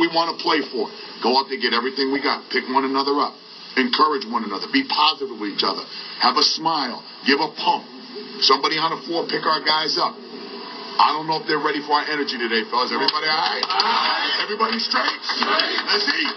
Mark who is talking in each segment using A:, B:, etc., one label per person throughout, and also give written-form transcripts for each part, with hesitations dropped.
A: we want to play for. Go out there, get everything we got. Pick one another up. Encourage one another. Be positive with each other. Have a smile. Give a pump. Somebody on the floor, pick our guys up. I don't know if they're ready for our energy today, fellas. Everybody all right? Everybody straight? Let's eat.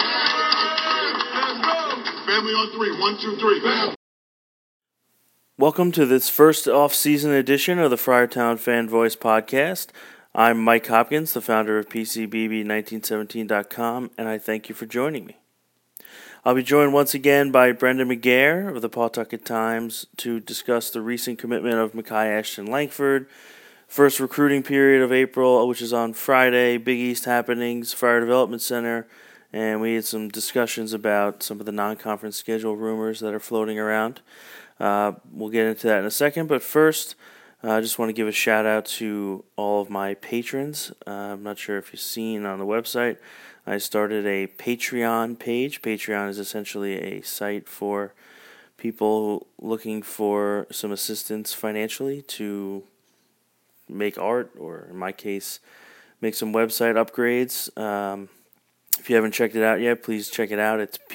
A: Family on three. 1, 2, 3.
B: Welcome to this first off-season edition of the Friartown Fan Voice podcast. I'm Mike Hopkins, the founder of PCBB1917.com, and I thank you for joining me. I'll be joined once again by Brendan McGair of the Pawtucket Times to discuss the recent commitment of Mekhi Ashton Langford, first recruiting period of April, which is on Friday, Big East happenings, Friar Development Center, and we had some discussions about some of the non-conference schedule rumors that are floating around. We'll get into that in a second, but first, I just want to give a shout-out to all of my patrons. I'm not sure if you've seen on the website, I started a Patreon page. Patreon is essentially a site for people looking for some assistance financially to make art, or in my case, make some website upgrades. If you haven't checked it out yet, please check it out. It's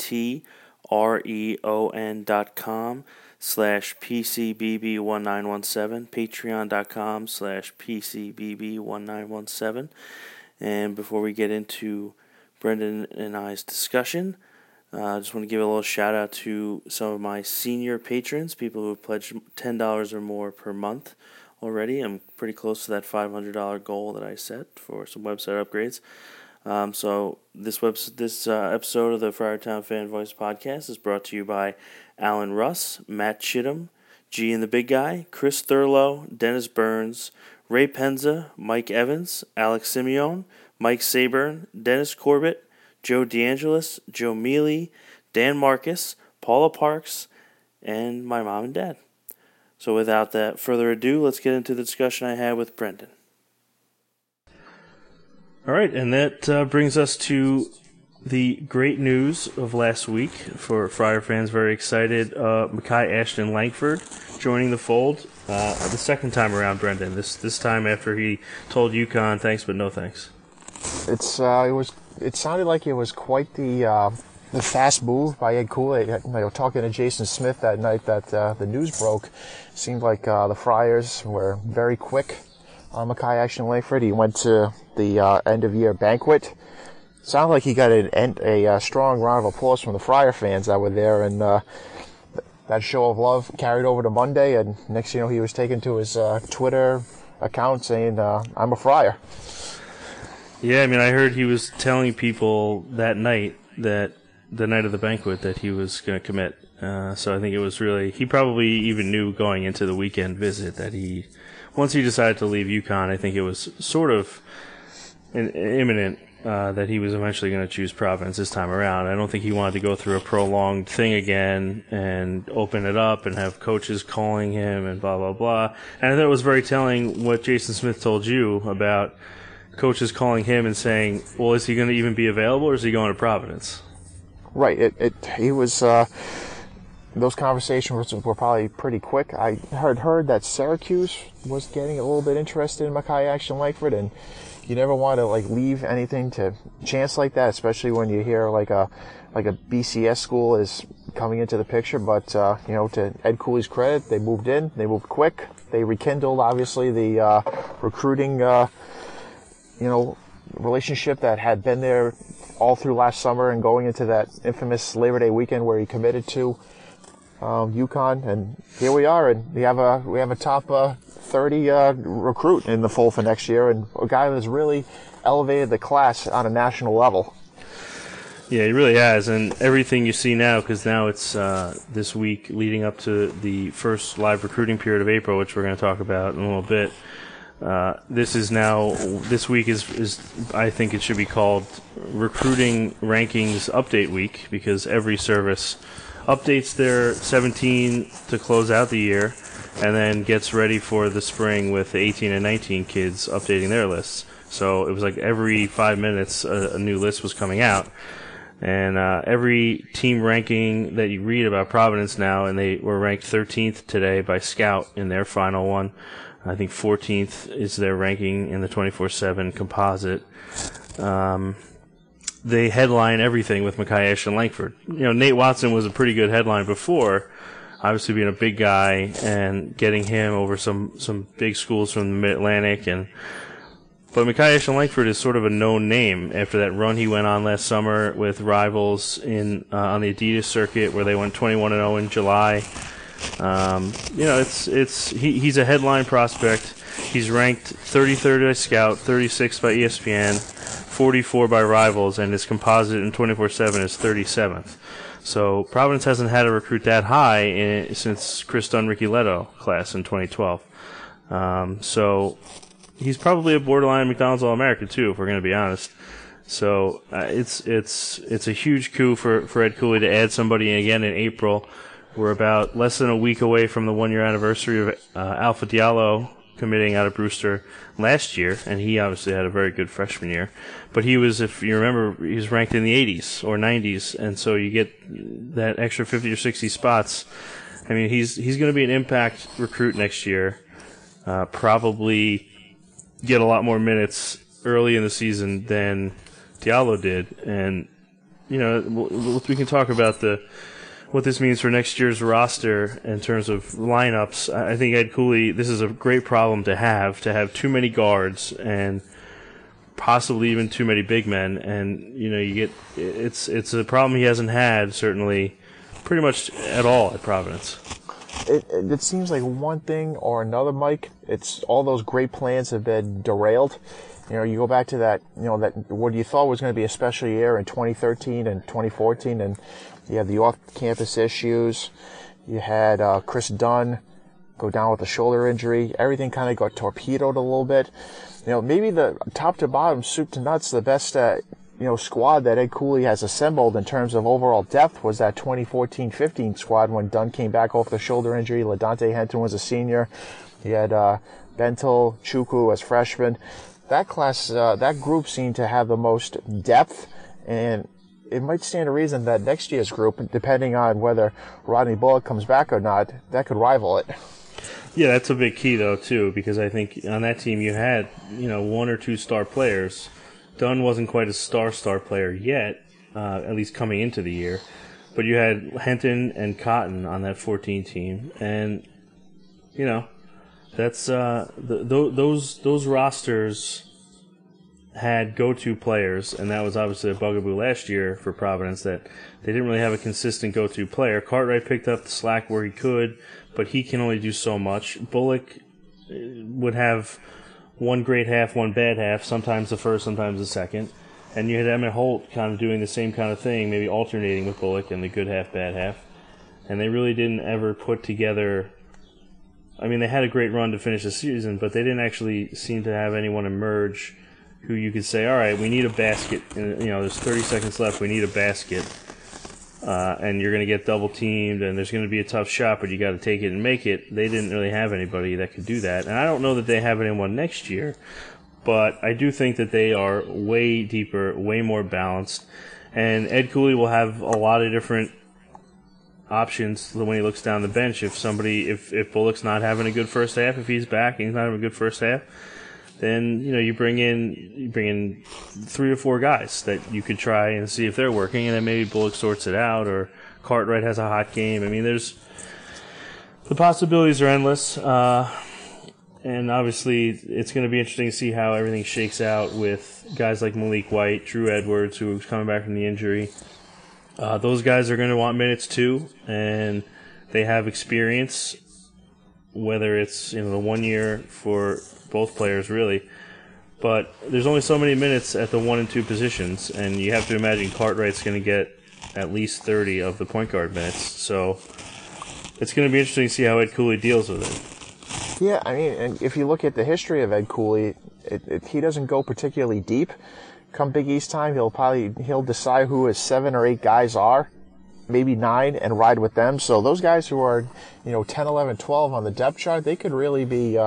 B: patreon.com/PCBB1917, patreon.com/PCBB1917. And before we get into Brendan and I's discussion, I just want to give a little shout out to some of my senior patrons, people who have pledged $10 or more per month already. I'm pretty close to that $500 goal that I set for some website upgrades. So this episode of the Friartown Fan Voice podcast is brought to you by Alan Russ, Matt Chittum, G and the Big Guy, Chris Thurlow, Dennis Burns, Ray Penza, Mike Evans, Alex Simeone, Mike Saburn, Dennis Corbett, Joe DeAngelis, Joe Mealy, Dan Marcus, Paula Parks, and my mom and dad. So without that further ado, let's get into the discussion I had with Brendan. All right, and that brings us to the great news of last week for Friar fans. Very excited. Mekhi Ashton Langford joining the fold the second time around, Brendan. This time after he told UConn thanks but no thanks.
C: It sounded like it was quite the fast move by Ed Cooley. Talking to Jason Smith that night that the news broke, seemed like the Friars were very quick on Mekhi Ashton Langford. He went to the end-of-year banquet. Sounded like he got a strong round of applause from the Friar fans that were there, and that show of love carried over to Monday, and next you know he was taken to his Twitter account saying, I'm a Friar.
B: Yeah, I mean, I heard he was telling people that night, that the night of the banquet, that he was going to commit. So I think it was really, he probably even knew going into the weekend visit that once he decided to leave UConn, I think it was sort of imminent that he was eventually going to choose Providence this time around. I don't think he wanted to go through a prolonged thing again and open it up and have coaches calling him and blah, blah, blah. And I thought it was very telling what Jason Smith told you about coaches calling him and saying, well, is he going to even be available or is he going to Providence?
C: Right. He was... Those conversations were probably pretty quick. I heard that Syracuse was getting a little bit interested in Mekhi Ashton Langford, and you never want to leave anything to chance like that, especially when you hear like a BCS school is coming into the picture. But to Ed Cooley's credit, they moved in, they moved quick, they rekindled obviously the recruiting relationship that had been there all through last summer and going into that infamous Labor Day weekend where he committed to UConn, and here we are, and we have a top 30 recruit in the fold for next year, and a guy that's really elevated the class on a national level.
B: Yeah, he really has, and everything you see now, because now it's this week leading up to the first live recruiting period of April, which we're going to talk about in a little bit. This week is I think it should be called Recruiting Rankings Update Week, because every service updates their 17 to close out the year, and then gets ready for the spring with the 18 and 19 kids updating their lists. So it was like every 5 minutes a new list was coming out. And every team ranking that you read about Providence now, and they were ranked 13th today by Scout in their final one. I think 14th is their ranking in the 24/7 composite. they headline everything with Mekhi Ashton Langford. Nate Watson was a pretty good headline before, obviously being a big guy and getting him over some big schools from the Mid-Atlantic. But Mekhi Ashton Langford is sort of a known name after that run he went on last summer with rivals on the Adidas circuit where they went 21-0 in July. He's a headline prospect. He's ranked 33rd by Scout, 36th by ESPN, 44 by Rivals, and his composite in 24/7 is 37th. So Providence hasn't had a recruit that high since Chris Dunn, Ricky Leto class in 2012. So he's probably a borderline McDonald's All-American too, if we're going to be honest. So it's a huge coup for Ed Cooley to add somebody again in April. We're about less than a week away from the 1-year anniversary of Alpha Diallo committing out of Brewster last year, and he obviously had a very good freshman year. But he was, if you remember, he was ranked in the 80s or 90s, and so you get that extra 50 or 60 spots. I mean, he's going to be an impact recruit next year. Probably get a lot more minutes early in the season than Diallo did, and we can talk about what this means for next year's roster in terms of lineups. I think Ed Cooley, this is a great problem to have too many guards and possibly even too many big men, and it's a problem he hasn't had certainly pretty much at all at Providence.
C: It seems like one thing or another, Mike. It's all those great plans have been derailed. You go back to that what you thought was going to be a special year in 2013 and 2014, and you had the off-campus issues. You had Chris Dunn go down with a shoulder injury. Everything kind of got torpedoed a little bit. Maybe the top to bottom, soup to nuts, the best squad that Ed Cooley has assembled in terms of overall depth was that 2014-15 squad when Dunn came back off the shoulder injury. LaDante Henton was a senior. You had Bentel, Chukwu as freshmen. That class, that group seemed to have the most depth, and it might stand to reason that next year's group, depending on whether Rodney Bullock comes back or not, that could rival it.
B: Yeah, that's a big key, though, too, because I think on that team you had, one or two star players. Dunn wasn't quite a star player yet, at least coming into the year. But you had Henton and Cotton on that 14 team, and, that's those rosters had go-to players, and that was obviously a bugaboo last year for Providence, that they didn't really have a consistent go-to player. Cartwright picked up the slack where he could, but he can only do so much. Bullock would have one great half, one bad half, sometimes the first, sometimes the second. And you had Emmett Holt kind of doing the same kind of thing, maybe alternating with Bullock in the good half, bad half. And they really didn't ever put together... I mean, they had a great run to finish the season, but they didn't actually seem to have anyone emerge who you could say, all right, we need a basket. There's 30 seconds left, we need a basket. And you're going to get double teamed, and there's going to be a tough shot, but you got to take it and make it. They didn't really have anybody that could do that. And I don't know that they have anyone next year, but I do think that they are way deeper, way more balanced. And Ed Cooley will have a lot of different options when he looks down the bench. If Bullock's not having a good first half, if he's back and he's not having a good first half, then you bring in 3 or 4 guys that you could try and see if they're working, and then maybe Bullock sorts it out, or Cartwright has a hot game. I mean, the possibilities are endless, and obviously it's going to be interesting to see how everything shakes out with guys like Malik White, Drew Edwards, who's coming back from the injury. Those guys are going to want minutes too, and they have experience, whether it's the 1 year for both players really, but there's only so many minutes at the 1 and 2 positions, and you have to imagine Cartwright's going to get at least 30 of the point guard minutes, so it's going to be interesting to see how Ed Cooley deals with it.
C: Yeah, I mean, and if you look at the history of Ed Cooley, he doesn't go particularly deep. Come Big East time, he'll decide who his 7 or 8 guys are, maybe 9, and ride with them. So those guys who are 10, 11, 12 on the depth chart, they could really be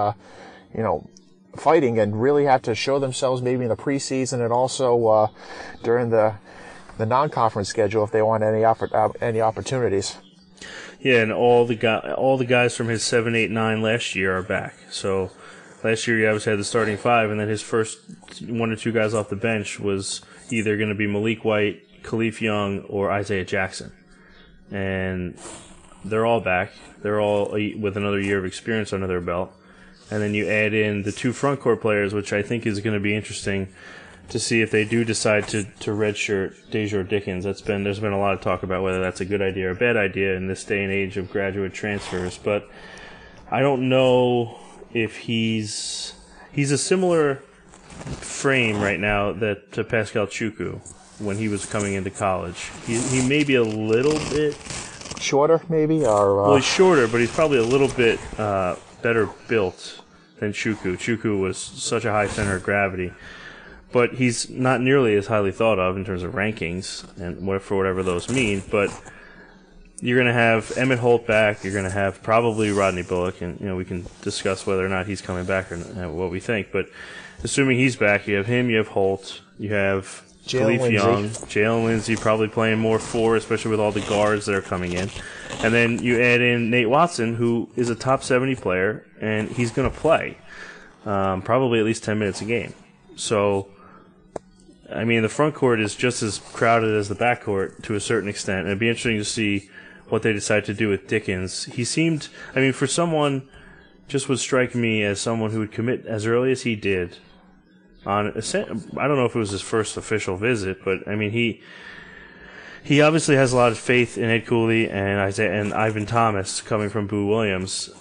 C: fighting and really have to show themselves maybe in the preseason and also during the non-conference schedule if they want any opportunities.
B: Yeah, and all the guys from his 7, 8, 9 last year are back. So Last year, he obviously had the starting five, and then his first one or two guys off the bench was either going to be Malik White, Khalif Young, or Isaiah Jackson. And they're all back. They're all with another year of experience under their belt. And then you add in the two front court players, which I think is going to be interesting to see if they do decide to redshirt Dejor Dickens. There's been a lot of talk about whether that's a good idea or a bad idea in this day and age of graduate transfers. But I don't know if he's a similar frame right now to Pascal Chukwu when he was coming into college. He may be a little bit
C: shorter, maybe, or
B: well, he's shorter, but he's probably a little bit better built than Chukwu. Chukwu was such a high center of gravity, but he's not nearly as highly thought of in terms of rankings and for whatever those mean. But you're going to have Emmett Holt back. You're going to have probably Rodney Bullock, and we can discuss whether or not he's coming back or what we think. But assuming he's back, you have him, you have Holt, you have Khalif Young, Jalen Lindsey probably playing more 4, especially with all the guards that are coming in. And then you add in Nate Watson, who is a top 70 player, and he's going to play probably at least 10 minutes a game. So, I mean, the front court is just as crowded as the back court to a certain extent. And it'd be interesting to see what they decide to do with Dickens. He seemed, for someone, just would strike me as someone who would commit as early as he did. I don't know if it was his first official visit, but he obviously has a lot of faith in Ed Cooley and Ivan Thomas coming from Boo Williams.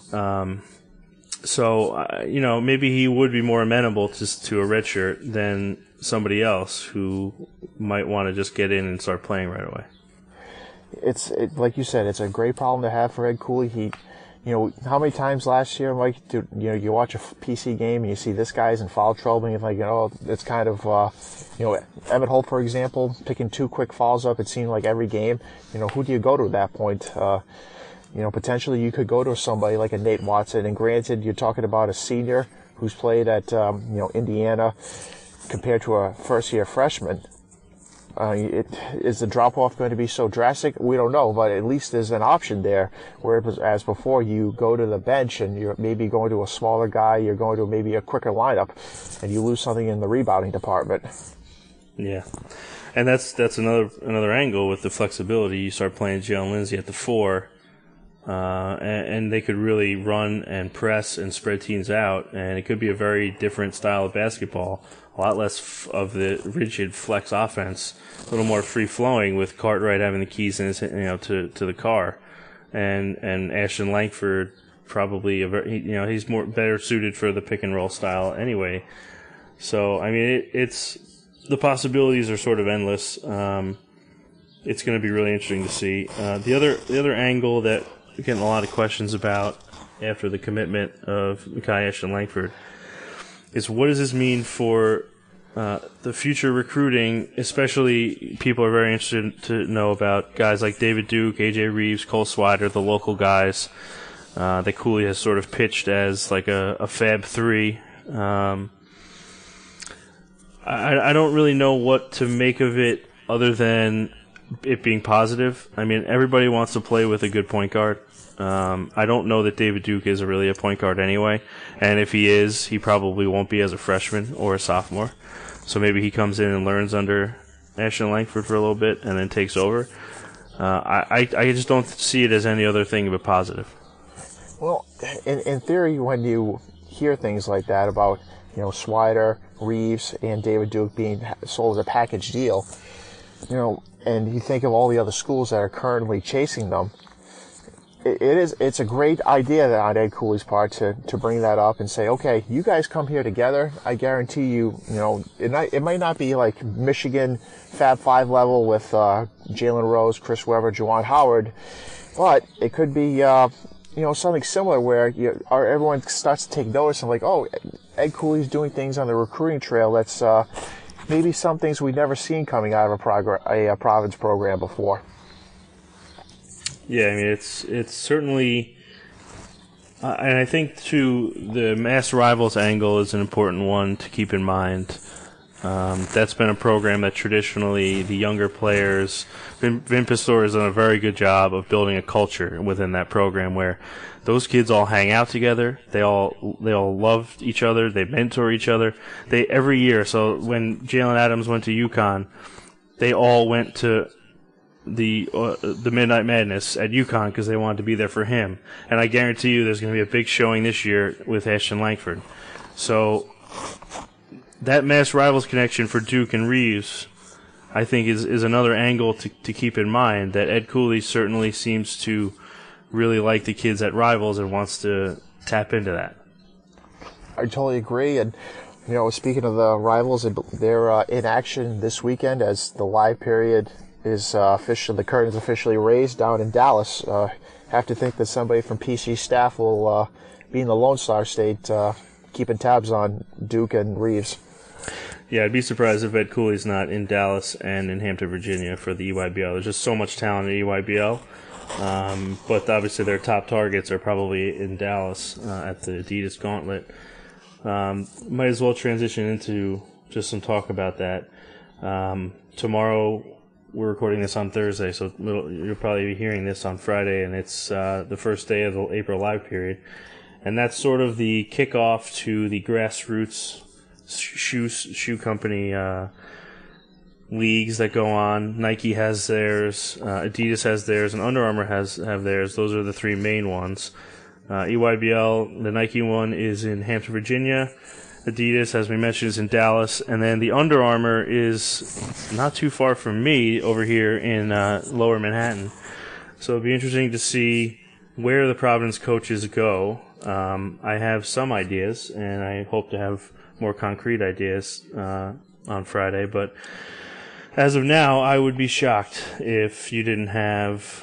B: So maybe he would be more amenable to a redshirt than somebody else who might want to just get in and start playing right away.
C: It's like you said, it's a great problem to have for Ed Cooley. How many times last year, Mike, you watch a PC game and you see this guy's in foul trouble and you're like, it's kind of, Emmett Holt, for example, picking 2 quick fouls up, it seemed like every game. Who do you go to at that point? Potentially you could go to somebody like a Nate Watson, and granted, you're talking about a senior who's played at, Indiana compared to a first-year freshman. Is the drop-off going to be so drastic? We don't know, but at least there's an option there. Whereas before, you go to the bench and you're maybe going to a smaller guy, you're going to maybe a quicker lineup, and you lose something in the rebounding department.
B: Yeah, and that's another angle with the flexibility. You start playing Jalen Lindsey at the 4, and they could really run and press and spread teams out, and it could be a very different style of basketball. A lot less of the rigid flex offense, a little more free flowing with Cartwright having the keys in his, to the car, and Ashton Langford probably he's better suited for the pick and roll style anyway. So it's the possibilities are sort of endless. It's going to be really interesting to see. The other angle that we're getting a lot of questions about after the commitment of Mekhi Ashton Langford is, what does this mean for the future recruiting? Especially, people are very interested to know about guys like David Duke, AJ Reeves, Cole Swider, the local guys that Cooley has sort of pitched as like a Fab 3. I don't really know what to make of it other than it being positive. Everybody wants to play with a good point guard. I don't know that David Duke is really a point guard anyway, and if he is, he probably won't be as a freshman or a sophomore. So maybe he comes in and learns under Ashton Langford for a little bit and then takes over. I just don't see it as any other thing but positive.
C: Well, in theory, when you hear things like that about Swider, Reeves, and David Duke being sold as a package deal, and you think of all the other schools that are currently chasing them, it's a great idea on Ed Cooley's part to bring that up and say, okay, you guys come here together. I guarantee you, it might not be like Michigan Fab 5 level with Jalen Rose, Chris Webber, Juwan Howard, but it could be something similar where everyone starts to take notice and like, oh, Ed Cooley's doing things on the recruiting trail that's maybe some things we've never seen coming out of a Providence program before.
B: Yeah, it's certainly, and I think too, the mass rivals angle is an important one to keep in mind. That's been a program that traditionally the younger players, Vin Pastore has done a very good job of building a culture within that program where those kids all hang out together. They all love each other. They mentor each other. Every year. So when Jalen Adams went to UConn, they all went to the Midnight Madness at UConn because they wanted to be there for him. And I guarantee you, there's going to be a big showing this year with Ashton Langford. So that mass rivals connection for Duke and Reeves, I think, is another angle to keep in mind, that Ed Cooley certainly seems to really like the kids at Rivals and wants to tap into that.
C: I totally agree. And, speaking of the Rivals, they're in action this weekend as the live period is the curtain's officially raised down in Dallas. Have to think that somebody from PC staff will be in the Lone Star State keeping tabs on Duke and Reeves.
B: Yeah, I'd be surprised if Ed Cooley's not in Dallas and in Hampton, Virginia for the EYBL. There's just so much talent in EYBL. But obviously their top targets are probably in Dallas at the Adidas Gauntlet. Might as well transition into just some talk about that. Tomorrow, we're recording this on Thursday, so you'll probably be hearing this on Friday, and it's the first day of the April Live period. And that's sort of the kickoff to the grassroots shoe company leagues that go on. Nike has theirs, Adidas has theirs, and Under Armour have theirs. Those are the three main ones. EYBL, the Nike one is in Hampton, Virginia. Adidas, as we mentioned, is in Dallas. And then the Under Armour is not too far from me over here in Lower Manhattan. So it'll be interesting to see where the Providence coaches go. I have some ideas, and I hope to have more concrete ideas on Friday. But as of now, I would be shocked if you didn't have...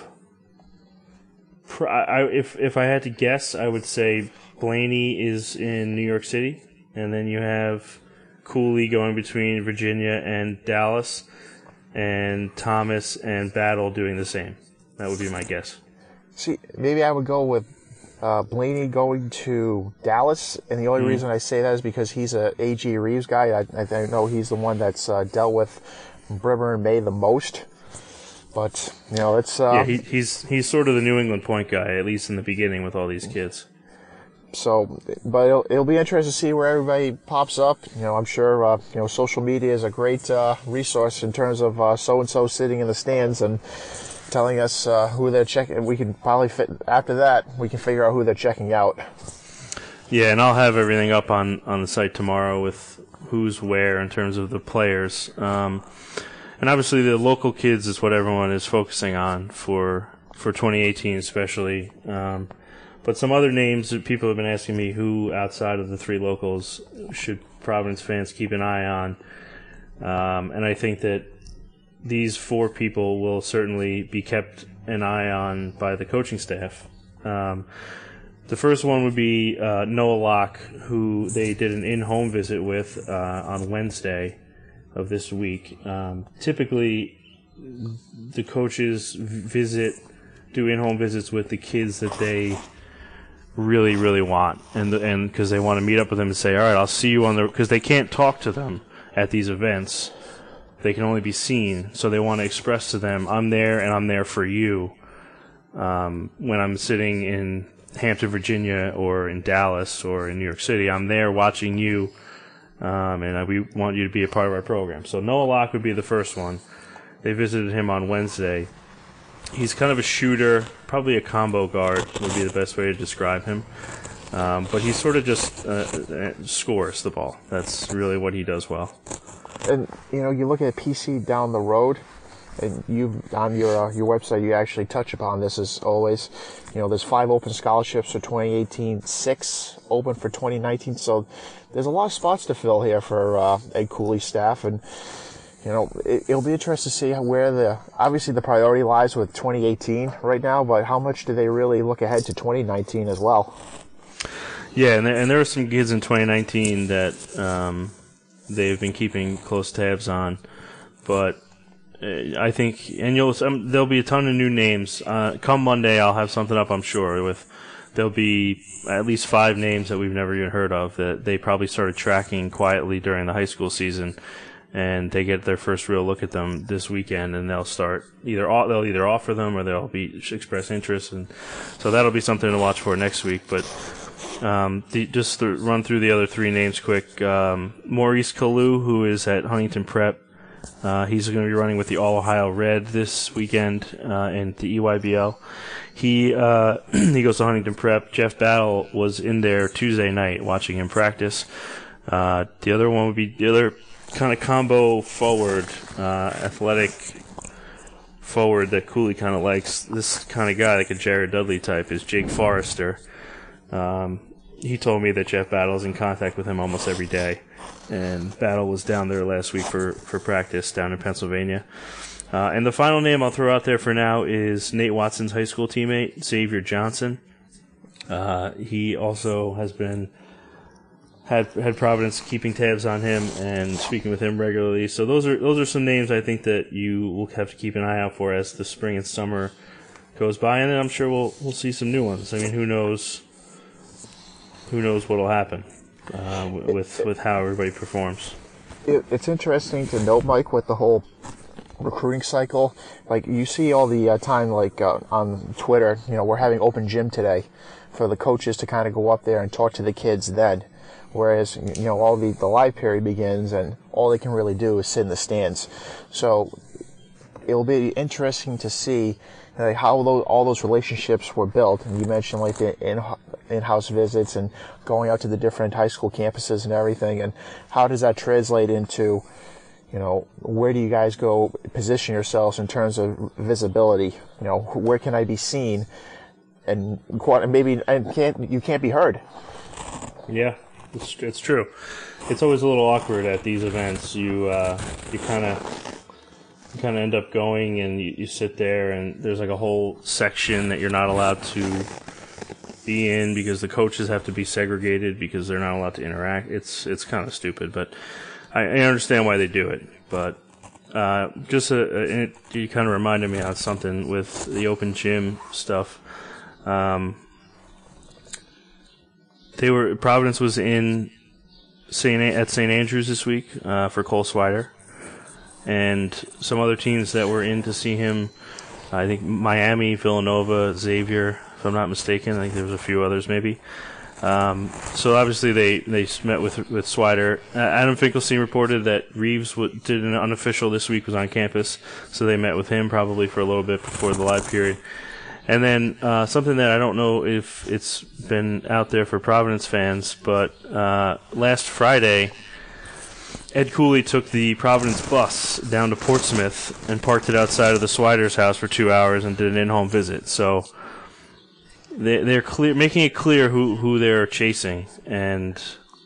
B: If I had to guess, I would say Blaney is in New York City, and then you have Cooley going between Virginia and Dallas, and Thomas and Battle doing the same. That would be my guess.
C: See, maybe I would go with Blaney going to Dallas, and the only reason I say that is because he's a A.G. Reeves guy. I know he's the one that's dealt with Brimmer and May the most. But, it's...
B: he's sort of the New England point guy, at least in the beginning with all these kids.
C: So, but it'll be interesting to see where everybody pops up. I'm sure, social media is a great resource in terms of so-and-so sitting in the stands and telling us who they're checking. We can probably after that, we can figure out who they're checking out.
B: Yeah, and I'll have everything up on the site tomorrow with who's where in terms of the players. And obviously the local kids is what everyone is focusing on for 2018 especially. But some other names that people have been asking me who outside of the three locals should Providence fans keep an eye on. And I think that these four people will certainly be kept an eye on by the coaching staff. The first one would be Noah Locke, who they did an in-home visit with on Wednesday of this week. Typically, the coaches do in-home visits with the kids that they really, really want, and because they want to meet up with them and say, all right, I'll see you on because they can't talk to them at these events. They can only be seen, so they want to express to them, I'm there and I'm there for you. When I'm sitting in Hampton, Virginia, or in Dallas, or in New York City, I'm there watching you, and we want you to be a part of our program. So Noah Locke would be the first one. They visited him on Wednesday. He's kind of a shooter, probably a combo guard would be the best way to describe him. But he sort of just scores the ball. That's really what he does well.
C: And, you look at PC down the road, and you on your website, you actually touch upon this as always. There's 5 open scholarships for 2018, 6 open for 2019. So there's a lot of spots to fill here for Ed Cooley's staff. And, it'll be interesting to see where obviously the priority lies with 2018 right now, but how much do they really look ahead to 2019 as well?
B: Yeah, and there are some kids in 2019 that they've been keeping close tabs on, but I think, and there'll be a ton of new names. Come Monday, I'll have something up, I'm sure, with there'll be at least 5 names that we've never even heard of that they probably started tracking quietly during the high school season, and they get their first real look at them this weekend, and they'll either offer them or they'll express interest, and so that'll be something to watch for next week. But just to run through the other 3 names quick, Maurice Kalu, who is at Huntington Prep. He's going to be running with the All-Ohio Red this weekend in the EYBL. He goes to Huntington Prep. Jeff Battle was in there Tuesday night watching him practice. The other one would be the other kind of combo forward, athletic forward that Cooley kind of likes. This kind of guy, like a Jared Dudley type, is Jake Forrester. He told me that Jeff Battle is in contact with him almost every day. And Battle was down there last week for practice down in Pennsylvania. And the final name I'll throw out there for now is Nate Watson's high school teammate, Xavier Johnson. He also has had Providence keeping tabs on him and speaking with him regularly. So those are some names I think that you will have to keep an eye out for as the spring and summer goes by, and then I'm sure we'll see some new ones. I mean, who knows what'll happen with how everybody performs.
C: It's interesting to note, Mike, with the whole recruiting cycle. Like, you see all the time, like on Twitter, we're having open gym today for the coaches to kind of go up there and talk to the kids then. Whereas, all the live period begins and all they can really do is sit in the stands. So it'll be interesting to see how all those relationships were built. And you mentioned like the in-house visits and going out to the different high school campuses and everything. And how does that translate into, where do you guys go position yourselves in terms of visibility? Where can I be seen? And maybe you can't be heard.
B: Yeah, it's true. It's always a little awkward at these events. You kind of end up going and you sit there and there's like a whole section that you're not allowed to be in because the coaches have to be segregated because they're not allowed to interact. It's kind of stupid, but I understand why they do it. But you kind of reminded me of something with the open gym stuff. Providence was in at St. Andrews this week for Cole Swider, and some other teams that were in to see him. I think Miami, Villanova, Xavier, if I'm not mistaken. I think there was a few others maybe. So obviously they met with Swider. Adam Finkelstein reported that Reeves did an unofficial this week, was on campus, so they met with him probably for a little bit before the live period. And then something that I don't know if it's been out there for Providence fans, but last Friday, Ed Cooley took the Providence bus down to Portsmouth and parked it outside of the Swider's house for 2 hours and did an in-home visit. So they're making it clear who they're chasing, and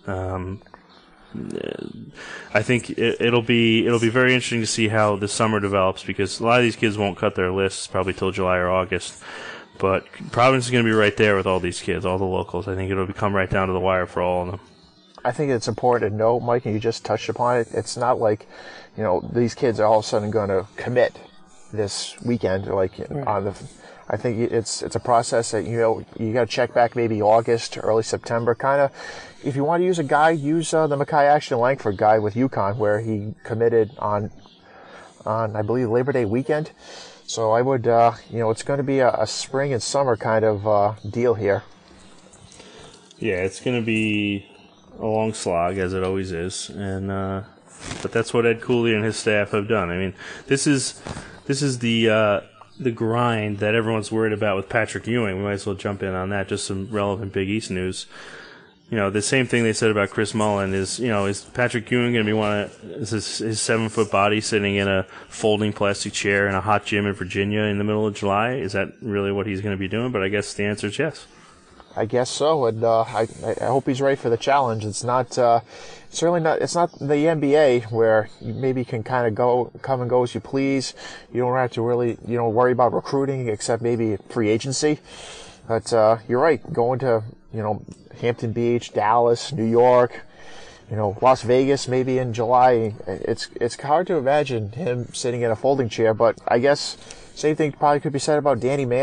B: I think it'll be very interesting to see how the summer develops, because a lot of these kids won't cut their lists probably till July or August. But Providence is going to be right there with all these kids, all the locals. I think it'll come right down to the wire for all of them.
C: I think it's important to note, Mike, and you just touched upon it. It's not like, these kids are all of a sudden going to commit this weekend. I think it's a process that you got to check back maybe August, early September, kind of. If you want to use a guy, use the Mackay Ashton Langford guy with UConn, where he committed on I believe Labor Day weekend. So I would it's going to be a spring and summer kind of deal here.
B: Yeah, it's going to be a long slog, as it always is, and but that's what Ed Cooley and his staff have done. I mean, this is the grind that everyone's worried about with Patrick Ewing. We might as well jump in on that. Just some relevant Big East news. The same thing they said about Chris Mullen is Patrick Ewing going to be is his 7-foot body sitting in a folding plastic chair in a hot gym in Virginia in the middle of July? Is that really what he's going to be doing? But I guess the answer is yes.
C: I guess so, and I hope he's ready for the challenge. It's not certainly not. It's not the NBA where you maybe can kind of come and go as you please. You don't have to really worry about recruiting except maybe free agency. But you're right, going to Hampton Beach, Dallas, New York, Las Vegas maybe in July. It's hard to imagine him sitting in a folding chair. But I guess same thing probably could be said about Danny Manning.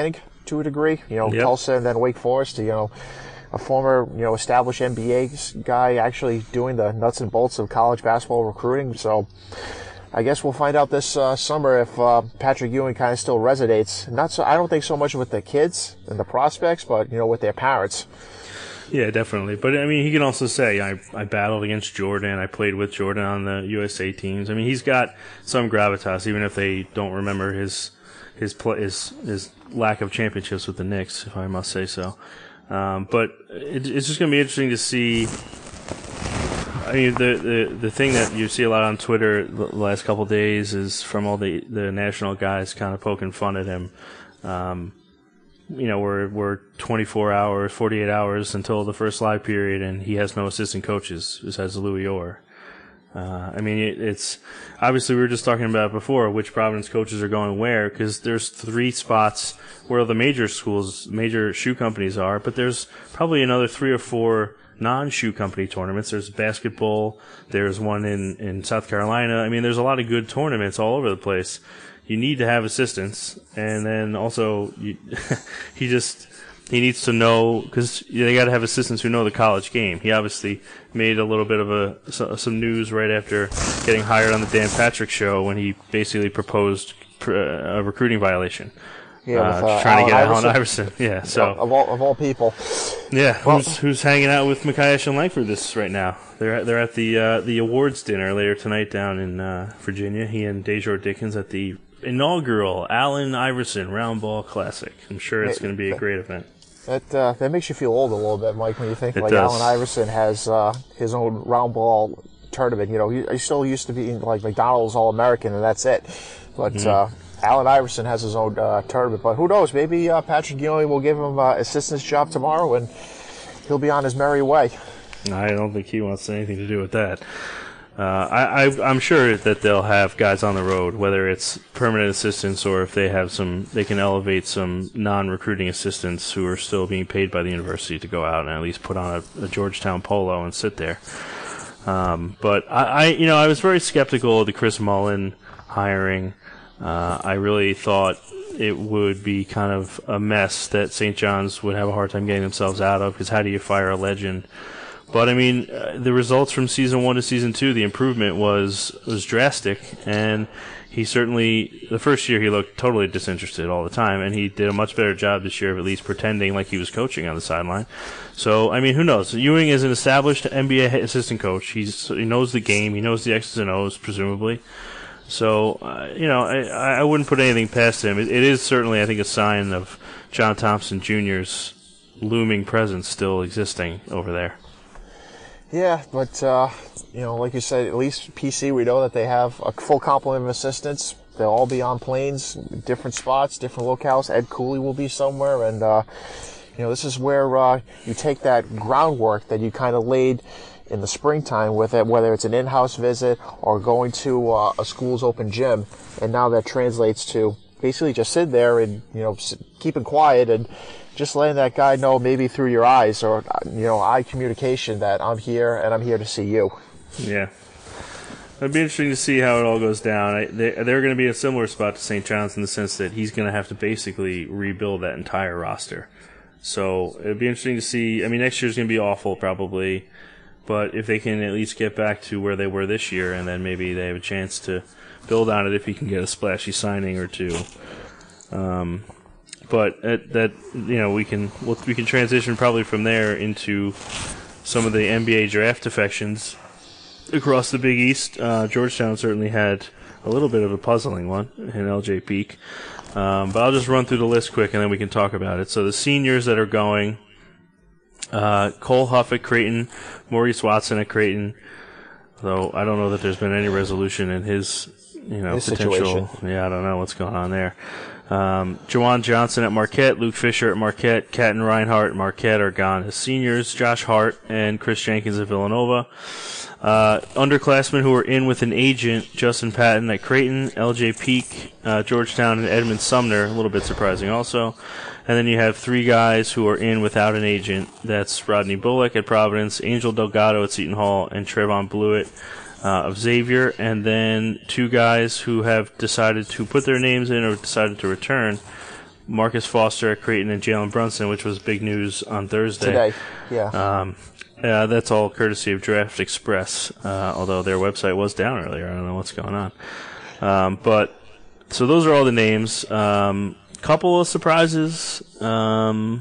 C: to a degree.
B: Yep.
C: Tulsa and then Wake Forest. A former, established NBA guy actually doing the nuts and bolts of college basketball recruiting. So I guess we'll find out this summer if Patrick Ewing kind of still resonates. I don't think so much with the kids and the prospects, but, with their parents.
B: Yeah, definitely. But, I mean, he can also say, I battled against Jordan. I played with Jordan on the USA teams. I mean, he's got some gravitas, even if they don't remember his lack of championships with the Knicks, if I must say so. But it's just going to be interesting to see. I mean, the thing that you see a lot on Twitter the last couple of days is from all the national guys kind of poking fun at him. We're 24 hours, 48 hours until the first live period, and he has no assistant coaches besides Louis Orr. I mean, it's obviously we were just talking about before which Providence coaches are going where, because there's 3 spots where the major schools, major shoe companies are, but there's probably another 3 or 4 non-shoe company tournaments. There's basketball. There's one in South Carolina. I mean, there's a lot of good tournaments all over the place. You need to have assistants, and then also he needs to know, because they got to have assistants who know the college game. He obviously made a little bit of some news right after getting hired on the Dan Patrick Show when he basically proposed a recruiting violation.
C: Yeah,
B: trying to get Allen Iverson. Yeah, so
C: of all people.
B: Yeah, well, who's hanging out with Micaiah and Langford right now? They're at the awards dinner later tonight down in Virginia. He and Dejor Dickens at the inaugural Allen Iverson Round Ball Classic. I'm sure it's going to be a great event.
C: That makes you feel old a little bit, Mike, when you think
B: does.
C: Allen Iverson has his own round ball tournament. He still used to be like McDonald's All-American, and that's it. But Allen Iverson has his own tournament. But who knows? Maybe Patrick Ewing will give him an assistant's job tomorrow, and he'll be on his merry way.
B: I don't think he wants anything to do with that. I'm sure that they'll have guys on the road, whether it's permanent assistants or if they can elevate some non-recruiting assistants who are still being paid by the university to go out and at least put on a Georgetown polo and sit there. But I was very skeptical of the Chris Mullin hiring. I really thought it would be kind of a mess that St. John's would have a hard time getting themselves out of, because how do you fire a legend? But, I mean, the results from Season 1 to Season 2, the improvement was drastic, and he certainly, the first year he looked totally disinterested all the time, and he did a much better job this year of at least pretending like he was coaching on the sideline. So, I mean, who knows? Ewing is an established NBA assistant coach. He knows the game. He knows the X's and O's, presumably. So, I wouldn't put anything past him. It is certainly, I think, a sign of John Thompson Jr.'s looming presence still existing over there.
C: Yeah, but, like you said, at least PC, we know that they have a full complement of assistants. They'll all be on planes, different spots, different locales. Ed Cooley will be somewhere, and, this is where you take that groundwork that you kind of laid in the springtime with it, whether it's an in-house visit or going to a school's open gym, and now that translates to basically just sit there and, keeping quiet and just letting that guy know, maybe through your eyes or, eye communication, that I'm here and I'm here to see you.
B: Yeah. It'd be interesting to see how it all goes down. They're going to be a similar spot to St. John's in the sense that he's going to have to basically rebuild that entire roster. So it'd be interesting to see. I mean, next year's going to be awful probably, but if they can at least get back to where they were this year, and then maybe they have a chance to build on it if he can get a splashy signing or two. But we can transition probably from there into some of the NBA draft defections across the Big East. Georgetown certainly had a little bit of a puzzling one in LJ Peak. But I'll just run through the list quick and then we can talk about it. So the seniors that are going, Cole Huff at Creighton, Maurice Watson at Creighton. Though I don't know that there's been any resolution in his potential
C: situation.
B: Yeah, I don't know what's going on there. Jawan Johnson at Marquette, Luke Fisher at Marquette, Catton Reinhardt at Marquette are gone as seniors. Josh Hart and Chris Jenkins at Villanova. Underclassmen who are in with an agent, Justin Patton at Creighton, LJ Peak, Georgetown, and Edmund Sumner, a little bit surprising also. And then you have 3 guys who are in without an agent. That's Rodney Bullock at Providence, Angel Delgado at Seton Hall, and Trayvon Blewett of Xavier. And then 2 guys who have decided to put their names in or decided to return. Marcus Foster at Creighton and Jalen Brunson, which was big news on Thursday.
C: Today, yeah.
B: That's all courtesy of Draft Express, although their website was down earlier. I don't know what's going on. So those are all the names. Couple of surprises. Patton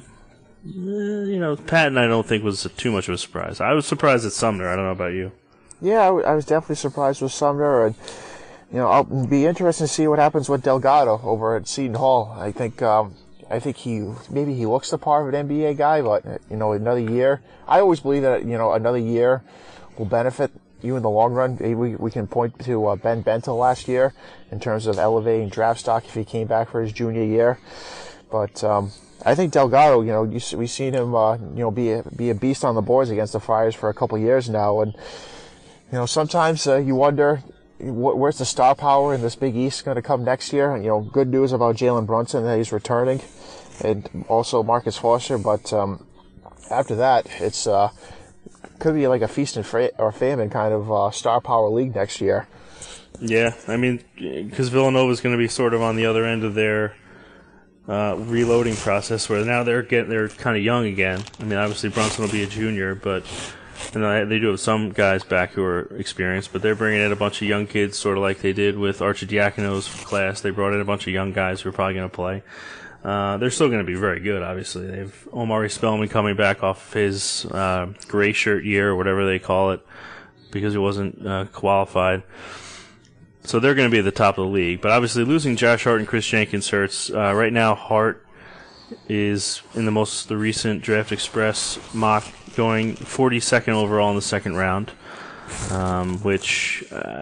B: I don't think was too much of a surprise. I was surprised at Sumner. I don't know about you.
C: Yeah, I was definitely surprised with Sumner, and I'll be interested to see what happens with Delgado over at Seton Hall. I think he looks the part of an NBA guy, but another year. I always believe that another year will benefit you in the long run. We can point to Ben Bentil last year in terms of elevating draft stock if he came back for his junior year. But I think Delgado, we've seen him be a beast on the boards against the Friars for a couple of years now, and sometimes you wonder where's the star power in this Big East going to come next year. Good news about Jalen Brunson that he's returning, and also Marcus Foster. But after that, it's could be like a feast or famine kind of star power league next year.
B: Yeah, I mean, because Villanova's going to be sort of on the other end of their reloading process, where now they're kind of young again. I mean, obviously Brunson will be a junior, but they do have some guys back who are experienced, but they're bringing in a bunch of young kids, sort of like they did with Arcidiacono's class. They brought in a bunch of young guys who are probably going to play. They're still going to be very good, obviously. They have Omari Spellman coming back off his gray shirt year, or whatever they call it, because he wasn't qualified. So they're going to be at the top of the league. But obviously losing Josh Hart and Chris Jenkins hurts. Right now, Hart is in the recent Draft Express mock going 42nd overall in the second round, which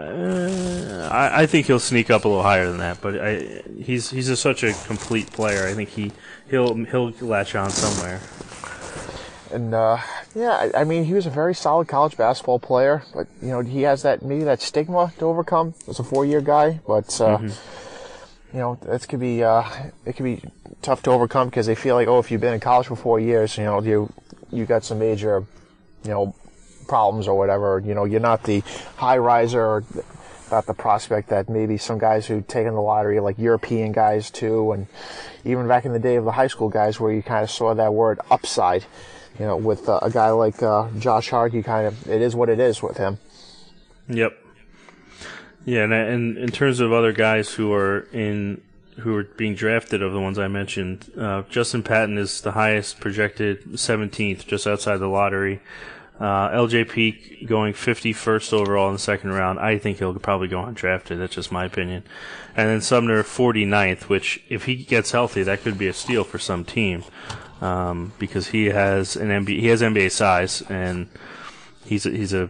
B: I think he'll sneak up a little higher than that. But he's such a complete player. I think he'll latch on somewhere.
C: And I mean, he was a very solid college basketball player, but he has that stigma to overcome as a 4-year guy. But it could be tough to overcome because they feel like, if you've been in college for 4 years, you got some major problems or whatever. You're not the high riser or not the prospect that maybe some guys who take in the lottery, like European guys too, and even back in the day of the high school guys where you kind of saw that word upside. With a guy like Josh Hart, it is what it is with him.
B: Yep. Yeah, and in terms of other guys who are being drafted, of the ones I mentioned, Justin Patton is the highest projected 17th, just outside the lottery. LJ Peak going 51st overall in the second round. I think he'll probably go undrafted. That's just my opinion. And then Sumner 49th, which if he gets healthy, that could be a steal for some team. Because he has NBA size, and he's a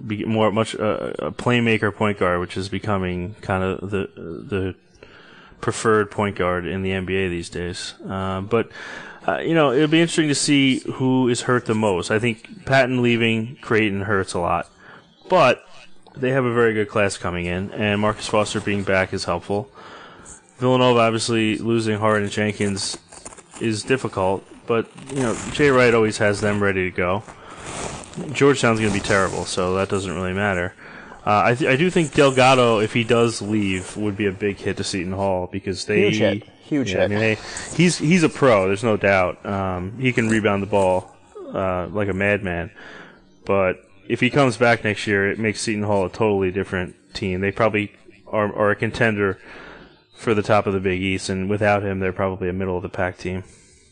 B: playmaker point guard, which is becoming kind of the preferred point guard in the NBA these days. But it'll be interesting to see who is hurt the most. I think Patton leaving Creighton hurts a lot, but they have a very good class coming in, and Marcus Foster being back is helpful. Villanova obviously losing Hart and Jenkins is difficult, but Jay Wright always has them ready to go. Georgetown's going to be terrible, so that doesn't really matter. I do think Delgado, if he does leave, would be a big hit to Seton Hall because
C: huge hit.
B: I mean, he's a pro. There's no doubt. He can rebound the ball like a madman. But if he comes back next year, it makes Seton Hall a totally different team. They probably are a contender for the top of the Big East, and without him, they're probably a middle of the pack team.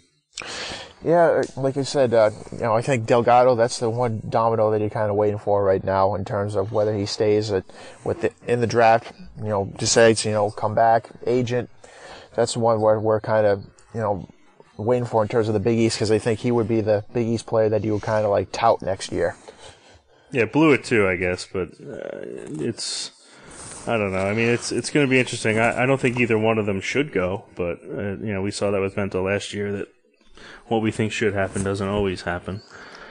C: Yeah, like I said, I think Delgado, that's the one domino that you're kind of waiting for right now in terms of whether he stays in the draft, decides, come back, agent. That's the one where we're kind of, waiting for in terms of the Big East, because I think he would be the Big East player that you would kind of like tout next year. Yeah,
B: Blewett too, I guess, but I don't know. I mean, it's going to be interesting. I don't think either one of them should go, but we saw that with Bento last year, that what we think should happen doesn't always happen.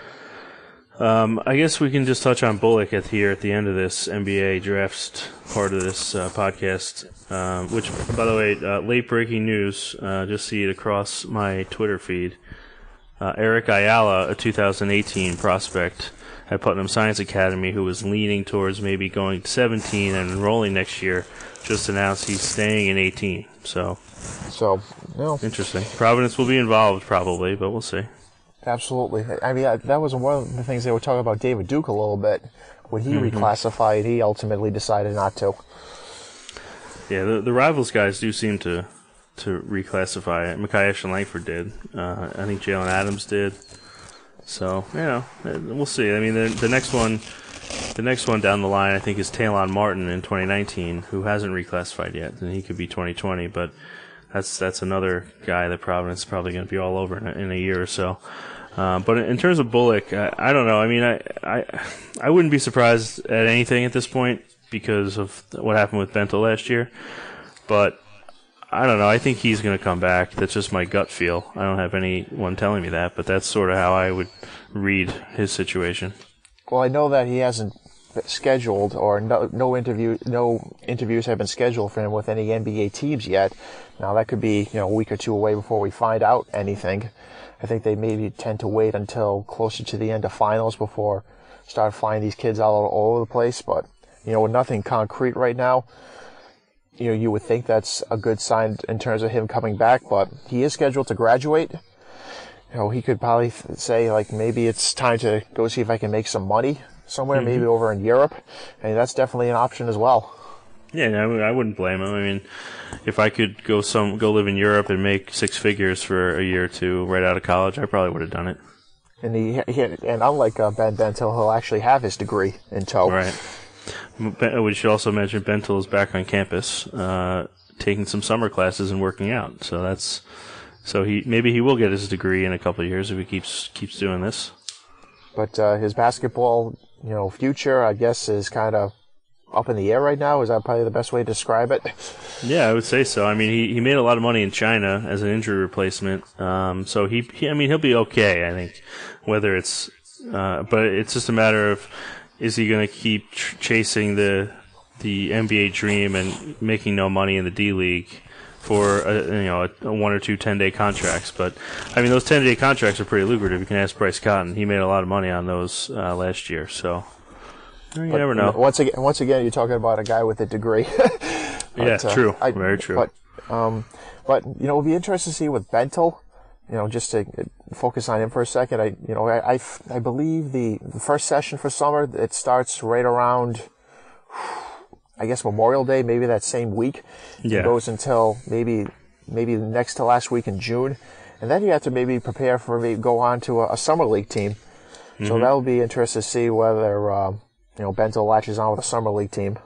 B: I guess we can just touch on Bullock here at the end of this NBA draft part of this podcast, which, by the way, late breaking news, just see it across my Twitter feed. Eric Ayala, a 2018 prospect, at Putnam Science Academy, who was leaning towards maybe going to 17 and enrolling next year, just announced he's staying in 18. So,
C: interesting.
B: Providence will be involved probably, but we'll see.
C: Absolutely. I mean, that was one of the things they were talking about David Duke a little bit. When he reclassified, he ultimately decided not to.
B: Yeah, the Rivals guys do seem to reclassify. Mackay Ashton Langford did. I think Jalen Adams did. So, we'll see. I mean, the next one down the line, I think, is Talon Martin in 2019, who hasn't reclassified yet, and he could be 2020. But that's another guy that Providence is probably going to be all over in a year or so. But in terms of Bullock, I don't know. I mean, I wouldn't be surprised at anything at this point because of what happened with Bentel last year. But I don't know. I think he's going to come back. That's just my gut feel. I don't have anyone telling me that, but that's sort of how I would read his situation.
C: Well, I know that he hasn't scheduled, or no interviews have been scheduled for him with any NBA teams yet. Now that could be a week or two away before we find out anything. I think they maybe tend to wait until closer to the end of finals before start flying these kids out all over the place. But with nothing concrete right now, you would think that's a good sign in terms of him coming back. But he is scheduled to graduate. He could probably say, like, maybe it's time to go see if I can make some money somewhere, maybe over in Europe. And that's definitely an option as well.
B: Yeah, I wouldn't blame him. I mean, if I could go live in Europe and make six figures for a year or two right out of college, I probably would have done it.
C: And and unlike Ben Bentel, he'll actually have his degree in tow.
B: Right. We should also mention Bentel is back on campus, taking some summer classes and working out. So maybe he will get his degree in a couple of years if he keeps doing this.
C: But his basketball, future, I guess, is kind of up in the air right now. Is that probably the best way to describe it?
B: Yeah, I would say so. I mean, he made a lot of money in China as an injury replacement. So he'll be okay, I think. Whether it's, but it's just a matter of, is he going to keep chasing the NBA dream and making no money in the D League for a 1 or 2 10-day contracts? But I mean, those 10-day contracts are pretty lucrative. You can ask Bryce Cotton; he made a lot of money on those last year. So you never know.
C: Once again, you're talking about a guy with a degree.
B: Yeah, true. Very true.
C: But it'll be interesting to see with Bentel. Just to focus on him for a second. I believe the first session for summer, it starts right around, I guess, Memorial Day, maybe that same week.
B: Yeah.
C: It goes until maybe the next to last week in June. And then you have to maybe prepare for maybe go on to a summer league team. So that'll be interesting to see whether, Bentel latches on with a summer league team.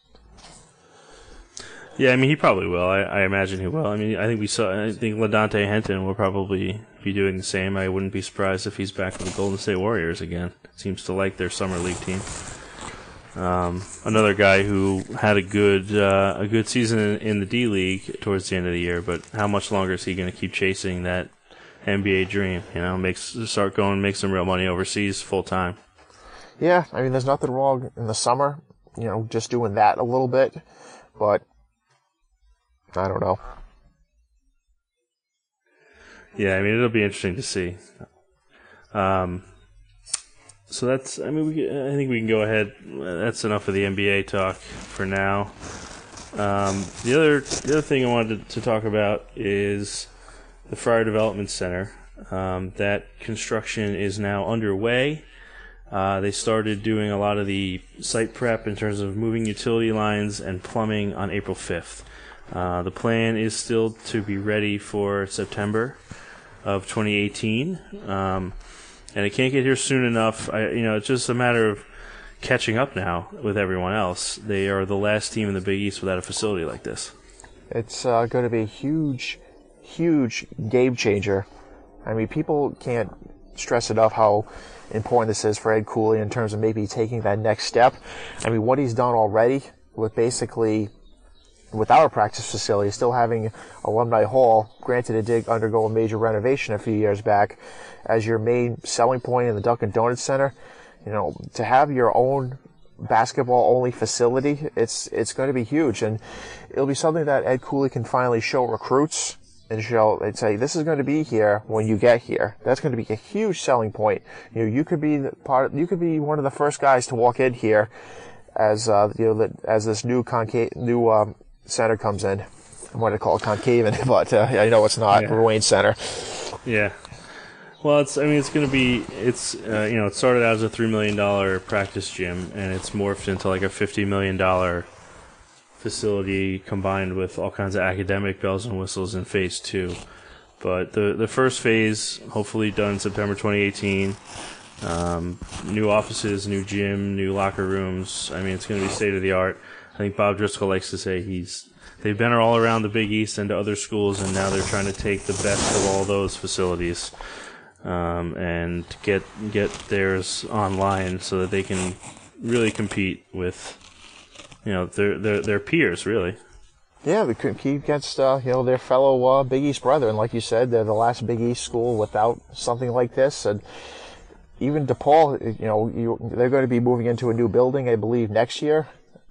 B: Yeah, I mean, he probably will. I imagine he will. I mean, I think LaDontae Henton will probably be doing the same. I wouldn't be surprised if he's back with the Golden State Warriors again. Seems to like their summer league team. Another guy who had a good season in the D League towards the end of the year, but how much longer is he going to keep chasing that NBA dream? Make some real money overseas full time.
C: Yeah, I mean, there's nothing wrong in the summer, just doing that a little bit, but I don't know.
B: Yeah, I mean, it'll be interesting to see. So that's, I think we can go ahead. That's enough of the NBA talk for now. The other thing I wanted to talk about is the Friar Development Center. That construction is now underway. They started doing a lot of the site prep in terms of moving utility lines and plumbing on April 5th. The plan is still to be ready for September of 2018, and it can't get here soon enough. It's just a matter of catching up now with everyone else. They are the last team in the Big East without a facility like this.
C: It's going to be a huge, huge game changer. I mean, people can't stress enough how important this is for Ed Cooley in terms of maybe taking that next step. I mean, what he's done already with basically, without a practice facility, still having Alumni Hall, granted it did undergo a major renovation a few years back, as your main selling point in the Dunkin' Donuts Center. To have your own basketball-only facility, it's going to be huge, and it'll be something that Ed Cooley can finally show recruits and show, they'd say, this is going to be here when you get here. That's going to be a huge selling point. You could be you could be one of the first guys to walk in here as as this new center comes in. I want to call it Concaven, but I know it's not. Ruane Center.
B: Yeah. Well, it's going to be, it started out as a $3 million practice gym, and it's morphed into like a $50 million facility combined with all kinds of academic bells and whistles in phase 2. But the first phase, hopefully done September 2018, new offices, new gym, new locker rooms. I mean, it's going to be state of the art. I think Bob Driscoll likes to say they've been all around the Big East and to other schools, and now they're trying to take the best of all those facilities and get theirs online so that they can really compete with their peers, really.
C: Yeah, they compete against their fellow Big East brethren. Like you said, they're the last Big East school without something like this, and even DePaul, they're going to be moving into a new building, I believe, next year.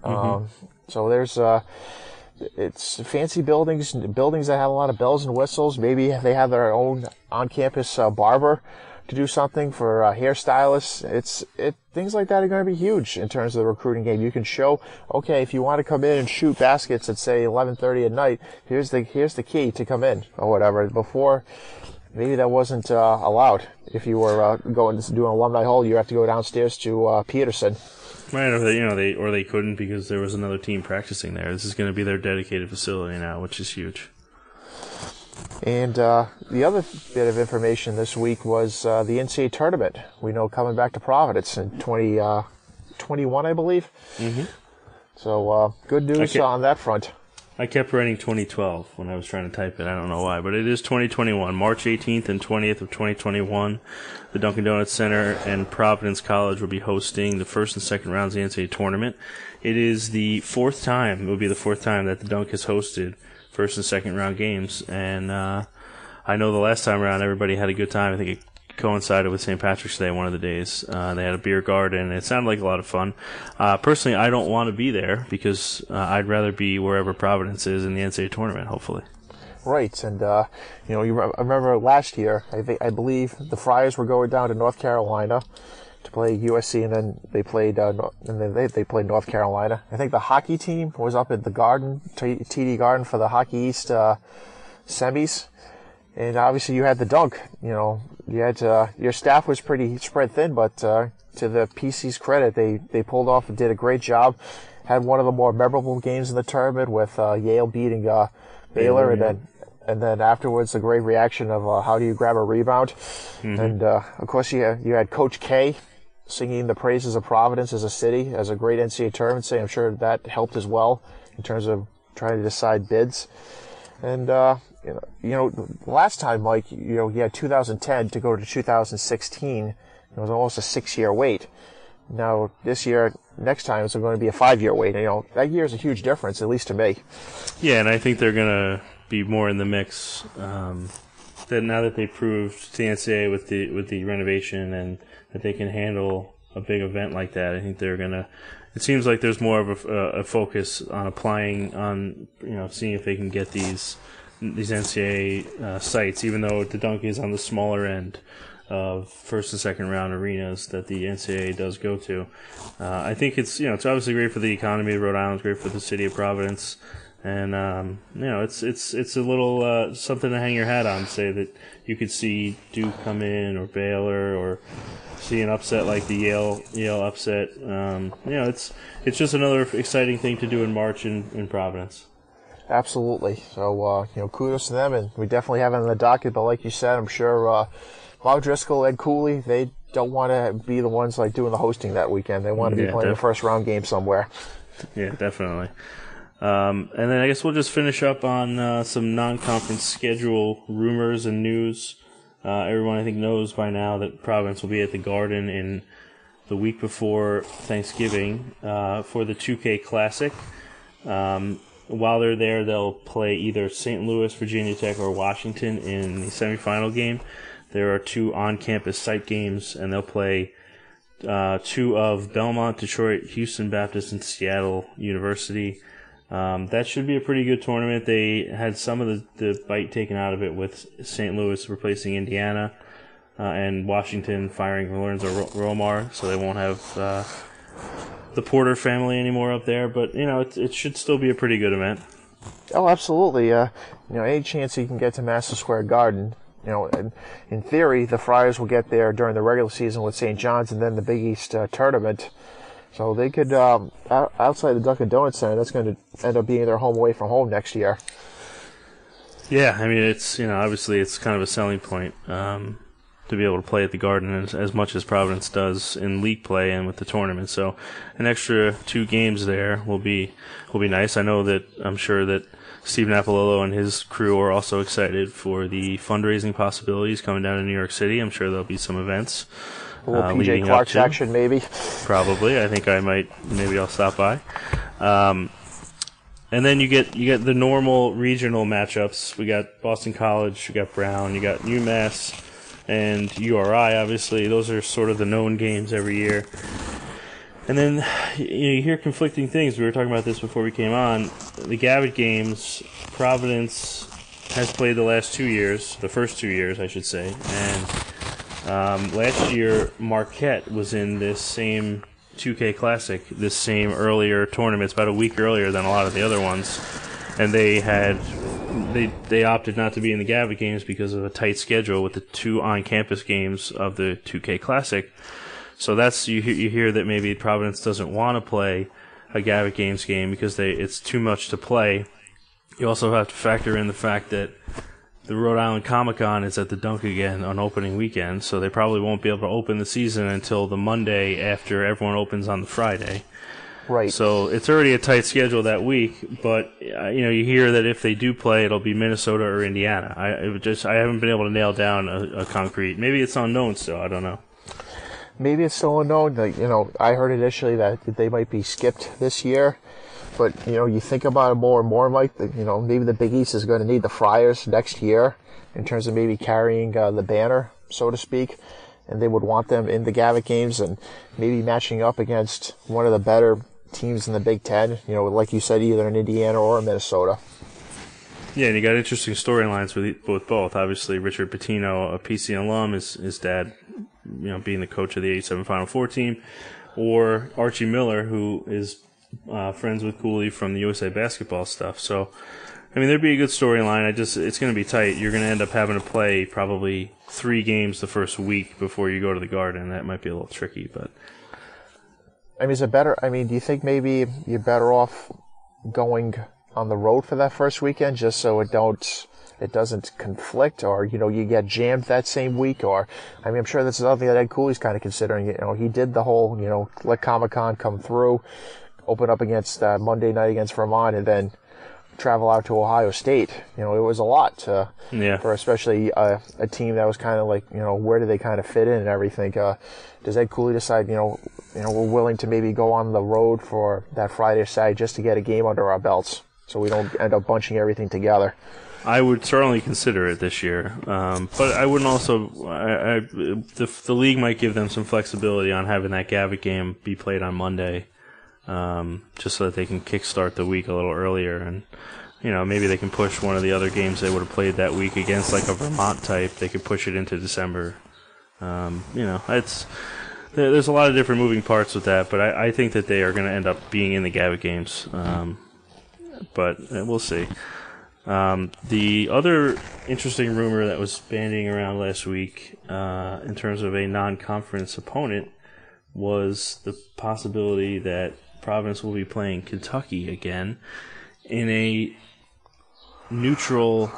C: So there's it's fancy buildings that have a lot of bells and whistles. Maybe they have their own on-campus barber to do something for hairstylists. Things like that are going to be huge in terms of the recruiting game. You can show, okay, if you want to come in and shoot baskets at say 11:30 at night, here's the key to come in or whatever. Before, maybe that wasn't allowed. If you were going to do an alumni hall, you have to go downstairs to Peterson.
B: Right, or they couldn't because there was another team practicing there. This is going to be their dedicated facility now, which is huge.
C: And the other bit of information this week was the NCAA tournament. We know coming back to Providence in 2021, I believe. Mm-hmm. So good news on that front.
B: I kept writing 2012 when I was trying to type it. I don't know why, but it is 2021. March 18th and 20th of 2021, the Dunkin' Donuts Center and Providence College will be hosting the first and second rounds of the NCAA tournament. It is the fourth time. It will be the fourth time that the Dunk has hosted first and second round games, and I know the last time around everybody had a good time. I think it coincided with St. Patrick's Day one of the days. They had a beer garden. It sounded like a lot of fun. Personally, I don't want to be there because I'd rather be wherever Providence is in the NCAA tournament, hopefully.
C: Right, and I remember last year, I believe the Friars were going down to North Carolina to play USC, and then they played they played North Carolina. I think the hockey team was up at the Garden, TD Garden, for the Hockey East semis. And obviously you had the Dunk. You had your staff was pretty spread thin, but to the PC's credit, they pulled off and did a great job. Had one of the more memorable games in the tournament with Yale beating Baylor, and then afterwards the great reaction of how do you grab a rebound. Mm-hmm. And of course you had Coach K singing the praises of Providence as a city, as a great NCAA tournament city. I'm sure that helped as well in terms of trying to decide bids. And last time, Mike, you had 2010 to go to 2016. It was almost a 6-year wait. Now this year, next time, it's going to be a 5-year wait. That year is a huge difference, at least to me.
B: Yeah, and I think they're going to be more in the mix. That now that they proved to the NCAA with the renovation and that they can handle a big event like that, I think they're going to. It seems like there's more of a focus on applying on seeing if they can get these NCAA sites, even though the Dunk is on the smaller end of first and second round arenas that the NCAA does go to. I think it's obviously great for the economy of Rhode Island, it's great for the city of Providence, and it's a little something to hang your hat on. Say that you could see Duke come in or Baylor or see an upset like the Yale upset. It's just another exciting thing to do in March in Providence.
C: Absolutely. So kudos to them, and we definitely have it on the docket. But like you said, I'm sure Bob Driscoll, Ed Cooley, they don't want to be the ones like doing the hosting that weekend. They want to be playing the first round game somewhere.
B: Yeah, definitely. And then I guess we'll just finish up on some non-conference schedule rumors and news. Everyone, I think, knows by now that Providence will be at the Garden in the week before Thanksgiving for the 2K Classic. While they're there, they'll play either St. Louis, Virginia Tech, or Washington in the semifinal game. There are 2 on-campus site games, and they'll play 2 of Belmont, Detroit, Houston Baptist, and Seattle University. That should be a pretty good tournament. They had some of the bite taken out of it with St. Louis replacing Indiana and Washington firing Lorenzo Romar, so they won't have the Porter family anymore up there. But, it should still be a pretty good event.
C: Oh, absolutely. Any chance you can get to Madison Square Garden, in theory, the Friars will get there during the regular season with St. John's and then the Big East tournament. So they could, outside the Dunkin' Donuts Center, that's going to end up being their home away from home next year.
B: Yeah, I mean, it's, obviously it's kind of a selling point to be able to play at the Garden as much as Providence does in league play and with the tournament. So an extra 2 games there will be nice. I'm sure that Steve Napolillo and his crew are also excited for the fundraising possibilities coming down to New York City. I'm sure there'll be some events.
C: A little PJ Clark's action, maybe.
B: Probably. I think maybe I'll stop by. And then you get the normal regional matchups. We got Boston College, you got Brown, you got UMass, and URI, obviously. Those are sort of the known games every year. And then you hear conflicting things. We were talking about this before we came on. The Gavitt games, Providence has played the last 2 years, the first 2 years, I should say. And last year, Marquette was in this same 2K Classic, this same earlier tournament. It's about a week earlier than a lot of the other ones. And they opted not to be in the Gavitt games because of a tight schedule with the 2 on-campus games of the 2K Classic. So you hear that maybe Providence doesn't want to play a Gavitt Games game because it's too much to play. You also have to factor in the fact that the Rhode Island Comic-Con is at the Dunk again on opening weekend, so they probably won't be able to open the season until the Monday after everyone opens on the Friday.
C: Right.
B: So it's already a tight schedule that week, but you hear that if they do play, it'll be Minnesota or Indiana. I haven't been able to nail down a concrete. Maybe it's unknown still. I don't know.
C: Maybe it's still unknown. I heard initially that they might be skipped this year, but you think about it more and more, Mike. Maybe the Big East is going to need the Friars next year in terms of maybe carrying the banner, so to speak, and they would want them in the Gavitt games and maybe matching up against one of the better teams in the Big Ten. Like you said, either in Indiana or in Minnesota.
B: Yeah, and you got interesting storylines with both. Obviously, Richard Pitino, a PC alum, his dad, being the coach of the 87 Final Four team, or Archie Miller, who is friends with Cooley from the USA Basketball stuff. So, I mean, there'd be a good storyline. It's going to be tight. You're going to end up having to play probably 3 games the first week before you go to the Garden. That might be a little tricky, but.
C: I mean, is it better? I mean, do you think maybe you're better off going on the road for that first weekend just so it doesn't conflict, or you get jammed that same week? Or I mean, I'm sure this is something that Ed Cooley's kind of considering. He did the whole let Comic-Con come through, open up against Monday night against Vermont, and then travel out to Ohio State. It was a lot for especially a team that was kind of like where do they kind of fit in and everything. Does Ed Cooley decide we're willing to maybe go on the road for that Friday or Saturday just to get a game under our belts, so we don't end up bunching everything together?
B: I would certainly consider it this year, but I wouldn't also. The league might give them some flexibility on having that Gavitt game be played on Monday, just so that they can kickstart the week a little earlier, and maybe they can push one of the other games they would have played that week against like a Vermont type. They could push it into December. There's a lot of different moving parts with that, but I think that they are going to end up being in the Gavitt games, but we'll see. The other interesting rumor that was bandying around last week in terms of a non-conference opponent was the possibility that Providence will be playing Kentucky again in a neutral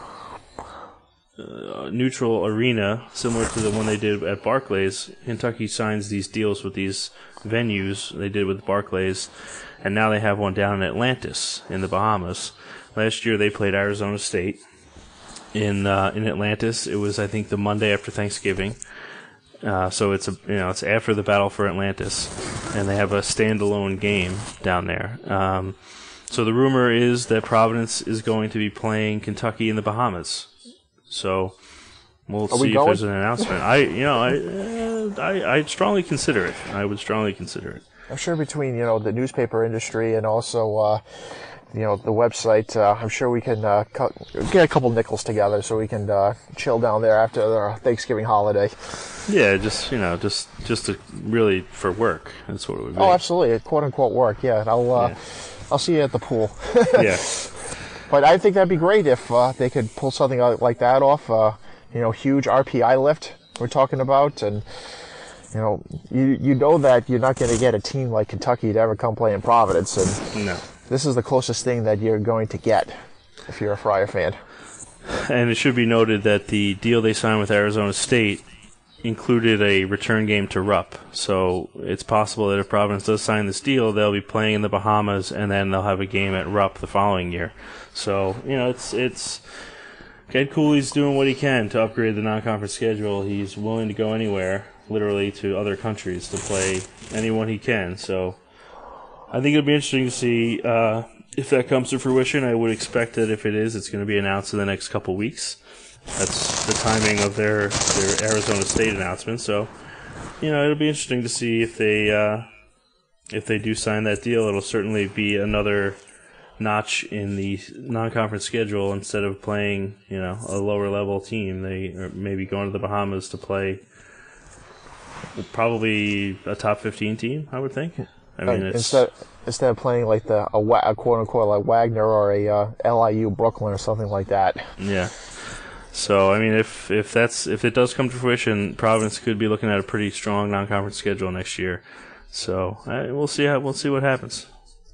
B: arena similar to the one they did at Barclays. Kentucky signs these deals with these venues they did with Barclays, and now they have one down in Atlantis in the Bahamas. Last year they played Arizona State in Atlantis. It was, I think, the Monday after Thanksgiving. So it's it's after the battle for Atlantis, and they have a standalone game down there. So the rumor is that Providence is going to be playing Kentucky in the Bahamas. So we'll see if there's an announcement. I'd strongly consider it. I would strongly consider it.
C: I'm sure between the newspaper industry and also the website. I'm sure we can get a couple nickels together so we can chill down there after the Thanksgiving holiday.
B: Yeah, just to really for work. That's what it would be.
C: Oh, absolutely, quote unquote work. Yeah, I'll see you at the pool.
B: Yeah.
C: But I think that'd be great if they could pull something like that off. Huge RPI lift we're talking about, and you know that you're not going to get a team like Kentucky to ever come play in Providence, and
B: No.
C: This is the closest thing that you're going to get if you're a Friar fan.
B: And it should be noted that the deal they signed with Arizona State included a return game to Rupp. So it's possible that if Providence does sign this deal, they'll be playing in the Bahamas, and then they'll have a game at Rupp the following year. So, it's Ed Cooley's doing what he can to upgrade the non-conference schedule. He's willing to go anywhere, literally to other countries, to play anyone he can. So I think it'll be interesting to see if that comes to fruition. I would expect that if it is, it's going to be announced in the next couple weeks. That's the timing of their Arizona State announcement. So, it'll be interesting to see if they do sign that deal. It'll certainly be another notch in the non-conference schedule. Instead of playing, a lower level team, they are maybe going to the Bahamas to play probably a top 15 team, I would think. I mean,
C: instead of playing like a quote unquote like Wagner or a LIU Brooklyn or something like that.
B: Yeah. So I mean, if it does come to fruition, Providence could be looking at a pretty strong non-conference schedule next year. So we'll see what happens.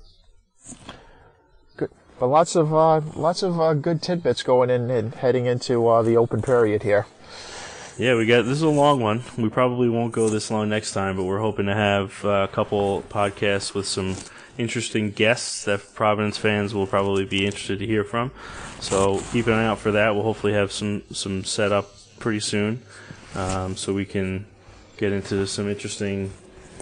C: Good, but lots of good tidbits going in and heading into the open period here.
B: Yeah, this is a long one. We probably won't go this long next time, but we're hoping to have a couple podcasts with some interesting guests that Providence fans will probably be interested to hear from. So keep an eye out for that. We'll hopefully have some set up pretty soon, so we can get into some interesting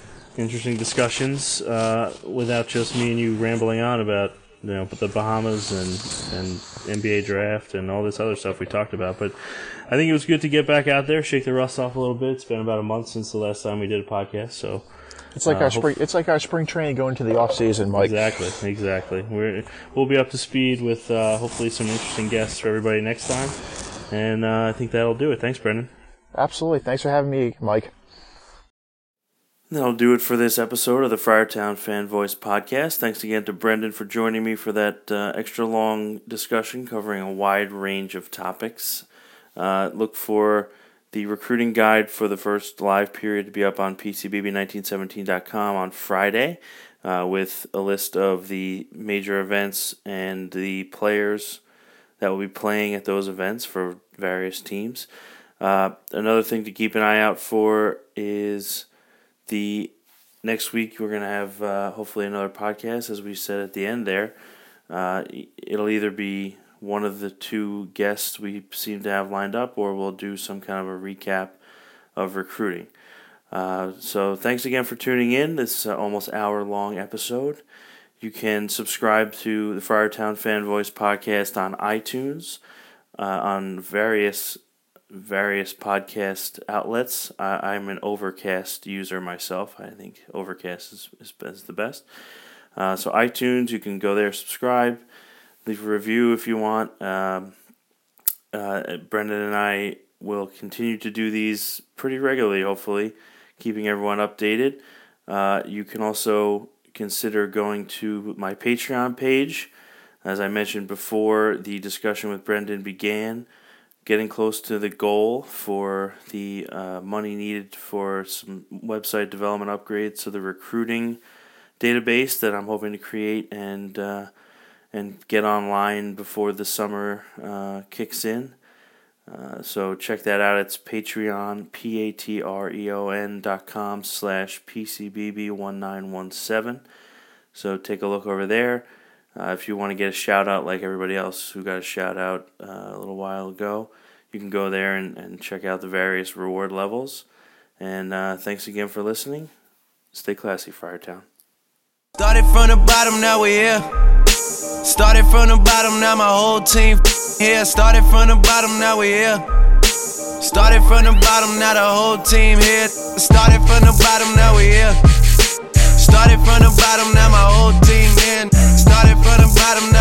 B: discussions without just me and you rambling on about the Bahamas and NBA draft and all this other stuff we talked about. But I think it was good to get back out there, shake the rust off a little bit. It's been about a month since the last time we did a podcast, so
C: it's like our spring training going to the off season, Mike.
B: Exactly. We'll be up to speed with hopefully some interesting guests for everybody next time, and I think that'll do it. Thanks, Brendan.
C: Absolutely. Thanks for having me, Mike.
B: That'll do it for this episode of the Friartown Fan Voice Podcast. Thanks again to Brendan for joining me for that extra long discussion covering a wide range of topics. Look for the recruiting guide for the first live period to be up on PCBB1917.com on Friday with a list of the major events and the players that will be playing at those events for various teams. Another thing to keep an eye out for is the next week we're going to have hopefully another podcast, as we said at the end there. It'll either be one of the two guests we seem to have lined up, or we'll do some kind of a recap of recruiting. So thanks again for tuning in. This almost hour-long episode. You can subscribe to the Friartown Fan Voice Podcast on iTunes, on various podcast outlets. I'm an Overcast user myself. I think Overcast is the best. So iTunes, you can go there, subscribe, leave a review if you want. Brendan and I will continue to do these pretty regularly, hopefully, keeping everyone updated. You can also consider going to my Patreon page. As I mentioned before, the discussion with Brendan began getting close to the goal for the money needed for some website development upgrades to the recruiting database that I'm hoping to create and get online before the summer kicks in. So check that out. It's Patreon, patreon.com/PCBB1917. So take a look over there. If you want to get a shout out like everybody else who got a shout out a little while ago, you can go there and check out the various reward levels. And thanks again for listening. Stay classy, Friartown.
D: Started from the bottom, now we're here. Started from the bottom, now my whole team here. Started from the bottom, now we're here. Started from the bottom, now the whole team here. Started from the bottom, now we're here. Started from the bottom, now my whole team in. Started from the bottom, now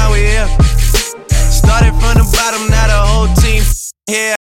D: here.